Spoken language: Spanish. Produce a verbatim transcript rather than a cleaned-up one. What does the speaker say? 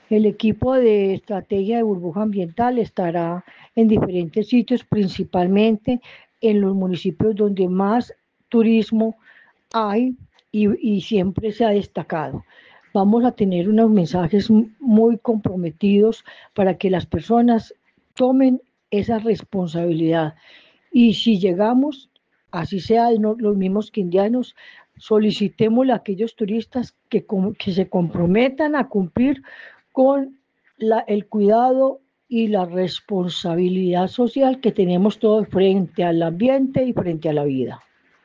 El equipo de estrategia de burbuja ambiental estará en diferentes sitios, principalmente en los municipios donde más turismo hay y, y siempre se ha destacado. Vamos a tener unos mensajes muy comprometidos para que las personas tomen esa responsabilidad. Y si llegamos, así sea no- los mismos quindianos, solicitémosle a aquellos turistas que, com- que se comprometan a cumplir con la- el cuidado y la responsabilidad social que tenemos todos frente al ambiente y frente a la vida.